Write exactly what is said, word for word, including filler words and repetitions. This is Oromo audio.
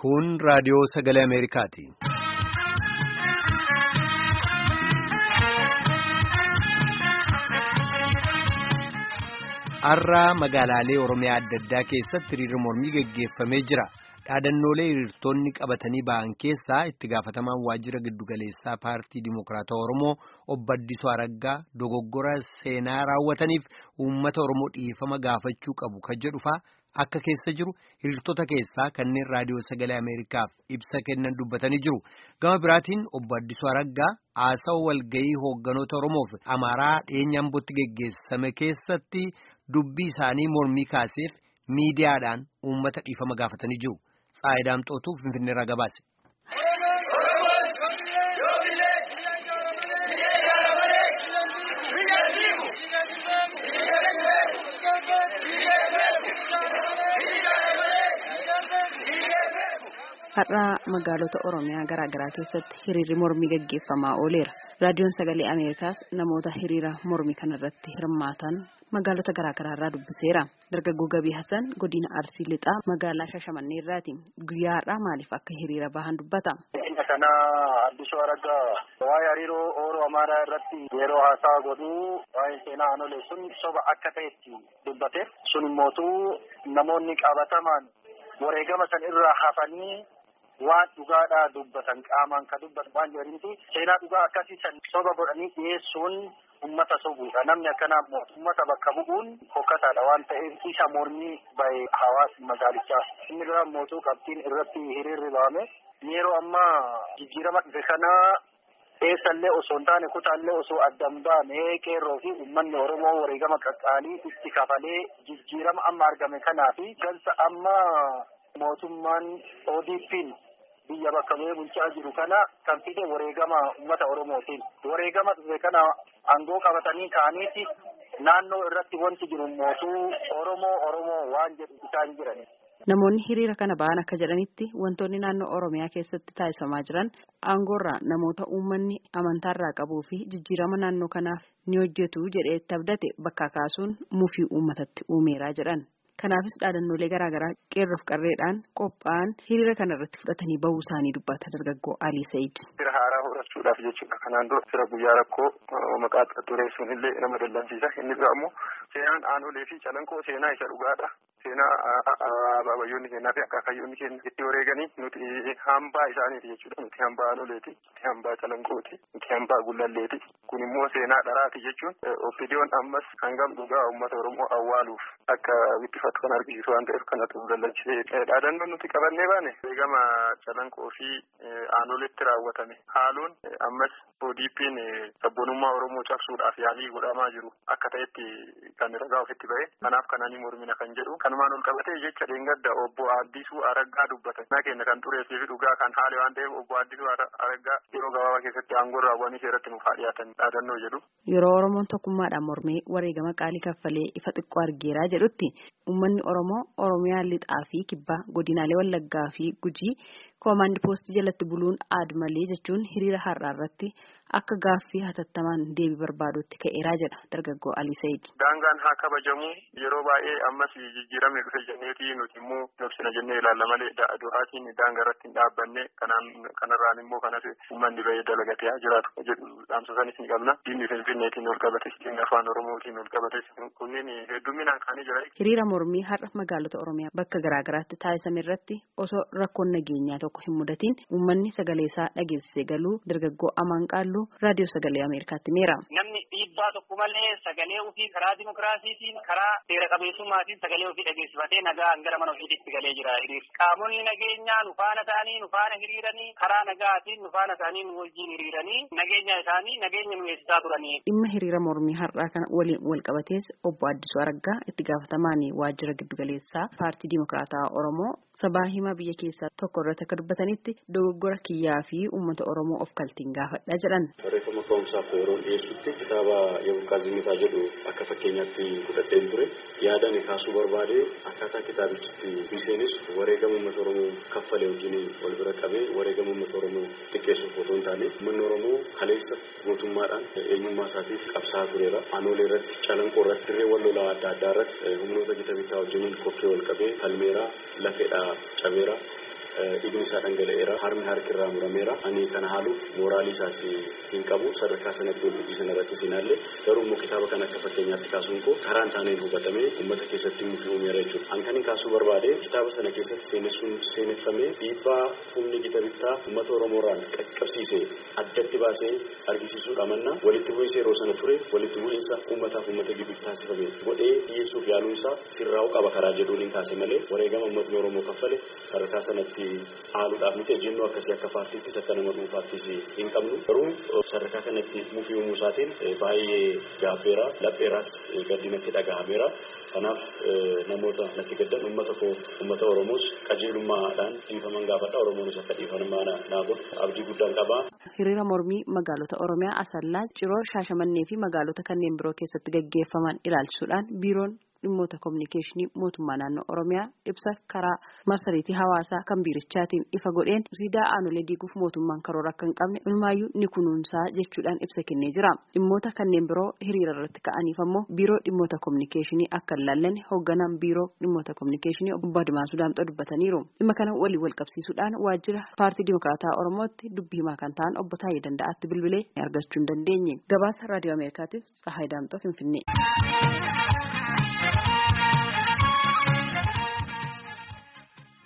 Kun raadiyoo sagalee Ameerikaati. Har'a magaalaalee Oromiyaa adda addaa keessatti hiriira mormii gaggeeffamee jira. Dhaadannoolee hiriirtonni qabatanii ba'an keessaa itti gaafatamaan waajjira giddugaleessaa paartii Dimookiraatawaa Oromoo obbo Addisuu Araggaa dogoggora seenaa raawwataniif uummata Oromoo dhiifama gaafachuu qabu kan jedhu fa'a akka keessa jiru hiriirtota keessaa kanneen raadiyoo sagalee Ameerikaaf ibsa kennan dubbatanii jiru. Gama biraatiin obbo Addisuu Araggaa haasawa walgahii hoogganoota Oromoof Amaaraa dhiyeenya Ambootti gaggeessame keessatti dubbii isaanii mormii kaaseef miidiyaadhaan uummata dhiifama gaafatanii jiru. Tsaayidaam Xootuu Finfinneerraa gabaase. Har'a magaalota Oromiyaa garaa garaa keessatti hiriirri mormii gaggeeffamaa ooleera. Raadiyoon sagalee Ameerikaas namoota hiriira mormii kanarratti hirmaatan magaalota garaa garaa irraa dubbiseera. Dargaggoo Gabii Hassan godina Arsii Lixaa magaalaa Shashamannee irraati. Guyyaa har'aa maaliif akka hiriira bahan dubbata. Kana Addisuu Araggaa waa'ee hariiroo Oromoo Amaaraa irratti yeroo haasaa godhu waa'ee seenaa aanolee sun soba akka ta'etti dubbate. Sun immoo namoonni qabatamaan wareegama san irraa hafanii waan dhugaadhaa dubbatan qaamaan ka dubbatan waan jedhaniiti seenaa dhugaa akkasii san soba godhanii dhiyeessuun ummata sobuudha. Namni akkanaa ummata bakka bu'uun hokkataadha waan ta'eef isa mormii bahe hawaasni magaalichaa. Inni biraa mootuu qabxiin irratti hiriirri bahame yeroo ammaa jijjiirama dhufe kanaa eessallee osoo hin taane kutaallee osoo addan baane qeerroo fi uummanni Oromoo wareegama qaqqaalii itti kafalee jijjiirama amma argame kanaa fi gansa amma mootummaan O D P'n biyya bakka bu'ee bulchaa jiru kana kan fide wareegama uummata Oromootiin. Wareegama dhufe kana aangoo qabatanii ka'aniiti naannoo irratti wanti jiru mootuu Oromoo Oromoo waan jedhu isaan jirani. Namoonni hiriira kana ba'an akka jedhanitti wantoonni naannoo Oromiyaa keessatti taasifamaa jiran aangoorraa namoota uummanni amantaarraa qabuu fi jijjiirama naannoo kanaaf ni hojjetu jedhee itti abdate bakka kaasuun mufii uummatatti uumeeraa jedhan. Kanaafis dhaadannoolee garaa garaa qeerroof qarreedhaan qophaa'an hiriira kana irratti fudhatanii bahuu isaanii dubbata dargaggoo Alii Said. Fira haaraa horachuudhaaf jechuudha. Kanaan dura fira guyyaa rakkoo maqaa xureessuun illee nama dallansiisa. Inni biraa immoo seenaan aanolee fi calanqoo seenaa isa dhugaadha. Seenaa abaabayyoonni kennaa fi akaakayyoonni kenna itti wareeganii nuti hambaa isaaniiti jechuudha. Nuti hambaa aanoleeti, nuti hambaa calanqooti, nuti hambaa gullalleeti. Kun immoo seenaa dharaati jechuun Opidiyoon ammas hangam dhugaa uummata Oromoo awwaaluuf akka wittifatu kan argisiisu waan ta'eef kanatu dallanchee dhaadannoon nuti qabannee baane wareegama calanqoo fi aanoleetti raawwatame haaluun ammas O D P'n sabboonummaa Oromoo cabsuudhaaf yaalii godhamaa jiru akka ta'etti kan ragaa ofitti ba'e. Kanaaf kananii mormina kan jedhu kanumaan ol qabatee jecha dheengadda obbo Addisuu Araggaa dubbatan. Na keenya kan xureessee fi dhugaa kan haale waan ta'eef obbo Addisuu Araggaa yeroo gabaabaa keessatti aangoo raawwanii seeratti nuuf haa dhiyaatan dhaadannoo jedhu. Yeroo Oromoon tokkummaadhaan mormee wareegama qaalii kaffalee ifa xiqqoo argeeraa jedhutti uummanni Oromoo Oromiyaa lixaa fi kibbaa godinaalee Wallaggaa fi Gujii koomaandi poostii jalatti buluun aad malee jechuun hiriira har'aa irratti akka gaaffii hatattamaan deebii barbaadutti ka'eeraa jedha dargaggoo Alii Said. Daangaan haa kabajamu yeroo baay'ee ammas jijjiiramni dhufe jenneeti nuti immoo nobsina jennee ilaalla malee du'aatiin daangaa irratti hin dhaabbanne kanaan kanarraan immoo kanas uummanni ba'ee dalagatee haa jiraatu jedhu dhaamsa sanis ni qabna. Diinni Finfinneetiin ol qabates diinni afaan Oromootiin ol qabates kunniin hedduminaan kaanii jira. Hiriira mormii har'a magaalota Oromiyaa bakka garaa garaatti taasisame irratti osoo rakkoon nageenyaa tokko hin mudatiin uummanni sagalee isaa dhageessisee galuu dargaggoo Amaan Qaalluu raadiyoo sagalee Ameerikaatti meera. Namni dhiibbaa tokko malee sagalee ofii karaa dimokiraasiitiin karaa seera qabeessummaatiin sagalee ofii dhageessifatee nagaan gara mana ofiitti galee jira. Qaamonni nageenyaa nu faana ta'anii nu faana hiriiranii karaa nagaatiin nu faana ta'anii nu wajjin hiriiranii nageenya isaanii nageenya nu eegsisaa turanii. Dhimma hiriira mormii har'aa kana waliin wal qabatees obbo Addisuu Araggaa itti gaafatamaan waajjira giddugaleessaa paartii Dimookiraatawaa Oromoo sabaa himaa biyya keessaa tokko irratti akka dubbatanitti dogoggora kiyyaa fi uummata Oromoo of kaltiin gaafadha jedhan. Barreeffama ka'umsaaf yeroo dhiyeessutti kitaaba Yabulqaa Zimitaa jedhu akka fakkeenyaatti fudhadheen ture. Yaadaan kaasuu barbaade akkaataa kitaabichitti biseenis wareegama uummata Oromoo kaffalee wajjin wal bira qabee wareegama uummata Oromoo xiqqeessuuf otoo hin taane uummanni Oromoo kaleessa gootummaadhaan eenyummaa isaatiif qabsaa'aa tureera. Aanoolee irratti calanqoo irratti dirree wal lolaa adda addaa irratti humnoota gita bitaa wajjin kokkee wal qabee falmeeraa lafeedhaa cabeera. iddoon isaa dhangala'eera harmi harki irraa murameera ani kana haaluuf mooraalii isaas hin qabu sadarkaa sanatti wal dubbisan irratti sinaallee garuu immoo kitaaba kana akka fakkeenyaatti kaasuun koo karaan taaneen hubatamee uummata keessatti mufii uumeera jechuudha. An kan kaasuu barbaade kitaaba sana keessatti seenessuun seeneffamee dhiibbaa humni gita bittaa uummata Oromoorraan qaqqabsiisee addatti baasee argisiisuu qabanna walitti bu'iinsa yeroo sana ture walitti bu'iinsa uummataaf uummata gidduutti taasifame godhee dhiyeessuuf yaaluun isaa sirraa'uu qaba karaa jedhuun hin kaase malee wareegama uummatni Oromoo kaffale sadarkaa sanatti haaluudhaaf miti ejjennoo akkasii akka paartiittis akka nama dhuunfaattis hin qabnu garuu sadarkaa kanatti mufii uumuu isaatiin baay'ee gaabbeera lapheeraas gaddinatti dhagahameera kanaaf namoota natti gaddan uummata koo uummata Oromoos qajeelummaadhaan dhiifaman gaafadha Oromoonis akka dhiifaman naa godhu abdii guddaan qaba. Hiriira mormii magaalota Oromiyaa Asallaa, Ciroo, Shaashamannee fi magaalota kanneen biroo keessatti gaggeeffaman ilaalchisuudhaan biiroon dhimmoota kominikeeshinii mootummaa naannoo Oromiyaa ibsa karaa marsariitii hawaasaa kan biirichaatiin ifa godheen siidaa aanolee diiguuf mootummaan karoora akka hin qabne ulmaayyuu ni kunuunsaa jechuudhaan ibsa kennee jira. Dhimmoota kanneen biroo hiriira irratti ka'aniif ammoo biiroo dhimmoota kominikeeshinii akka hin laallanne hoogganaan biiroo dhimmoota kominikeeshinii obbo Admaasuu Daamxoo dubbataniiru. Dhimma kana walii wal qabsiisuudhaan waajjira paartii Dimokiraataa Oromootti dubbii himaa kan ta'an obbo Taayee Danda'aatti bilbilee argachuu hin dandeenye. Gabaasa raadiyoo Ameerikaatiif Tsahaay Daamxoo Finfinnee.